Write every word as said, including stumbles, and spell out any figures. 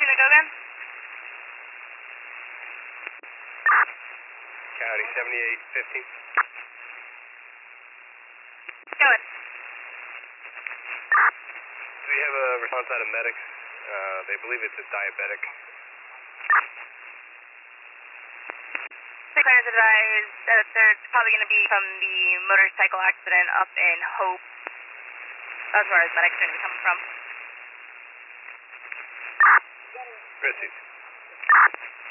Tuna, go again. County seventy-eight fifteen. Go ahead. Do we have a response out of medics? Uh, they believe it's a diabetic. Clearance advised that they're probably going to be from the motorcycle accident up in Hope. That's where his medic's going to be coming from. Proceed.